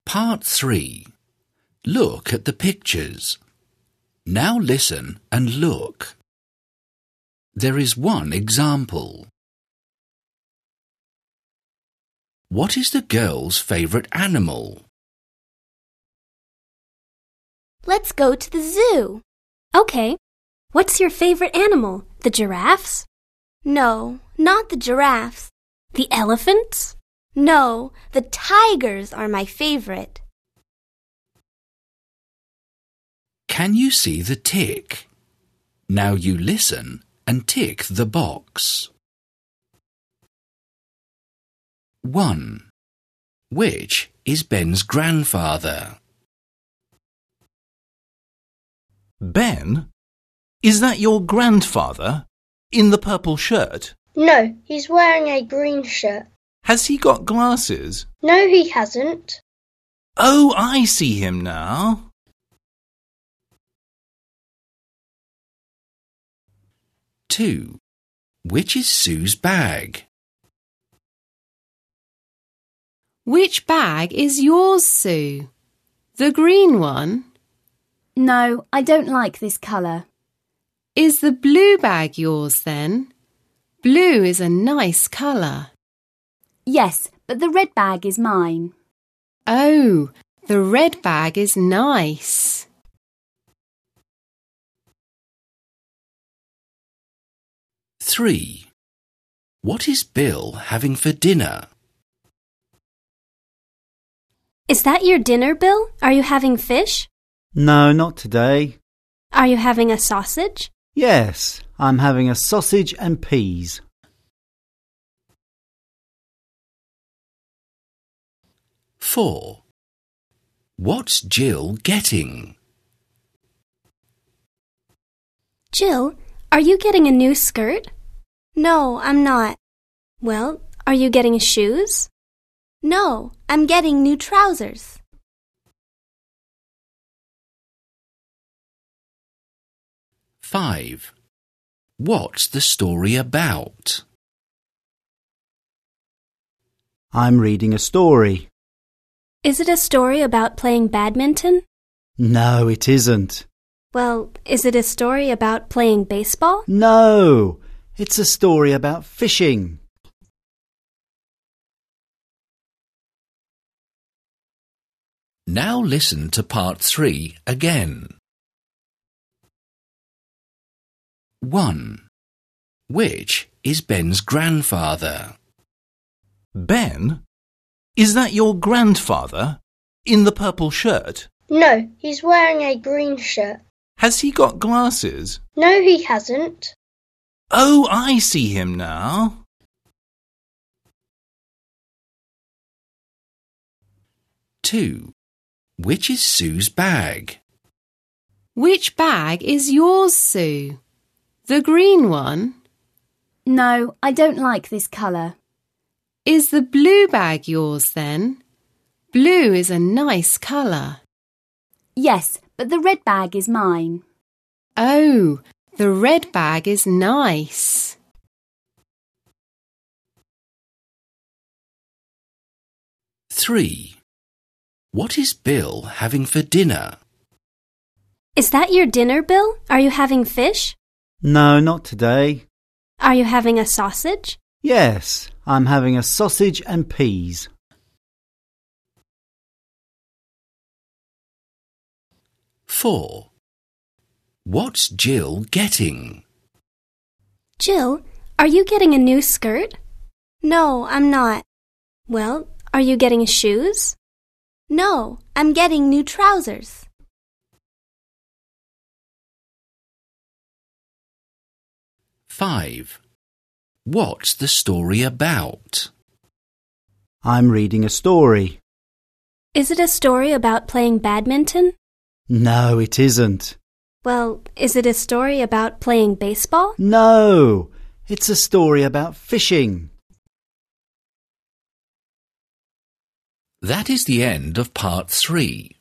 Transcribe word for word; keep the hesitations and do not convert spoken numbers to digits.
Part three. Look at the pictures. Now listen and look. There is one example. What is the girl's favourite animal? Let's go to the zoo. Okay. What's your favorite animal? The giraffes? No, not the giraffes. The elephants? No, the tigers are my favorite. Can you see the tick? Now you listen and tick the box. one. Which is Ben's grandfather? Ben? Is that your grandfather? In the purple shirt? No, he's wearing a green shirt. Has he got glasses? No, he hasn't. Oh, I see him now. two. Which is Sue's bag? Which bag is yours, Sue? The green one? No, I don't like this colour. Is the blue bag yours then? Blue is a nice colour. Yes, but the red bag is mine. Oh, the red bag is nice. three. What is Bill having for dinner? Is that your dinner, Bill? Are you having fish? No, not today. Are you having a sausage? Yes, I'm having a sausage and peas. four. What's Jill getting? Jill, are you getting a new skirt? No, I'm not. Well, are you getting shoes? No, I'm getting new trousers. five. What's the story about? I'm reading a story. Is it a story about playing badminton? No, it isn't. Well, is it a story about playing baseball? No, it's a story about fishing. Now listen to part three again. one. Which is Ben's grandfather? Ben? Is that your grandfather? In the purple shirt? No, he's wearing a green shirt. Has he got glasses? No, he hasn't. Oh, I see him now. two. Which is Sue's bag? Which bag is yours, Sue? The green one? No, I don't like this colour. Is the blue bag yours then? Blue is a nice colour. Yes, but the red bag is mine. Oh, the red bag is nice. three. What is Bill having for dinner? Is that your dinner, Bill? Are you having fish? No, not today. Are you having a sausage? Yes, I'm having a sausage and peas. four. What's Jill getting? Jill, are you getting a new skirt? No, I'm not. Well, are you getting shoes? No, I'm getting new trousers. five. What's the story about? I'm reading a story. Is it a story about playing badminton? No, it isn't. Well, is it a story about playing baseball? No, it's a story about fishing. That is the end of part three.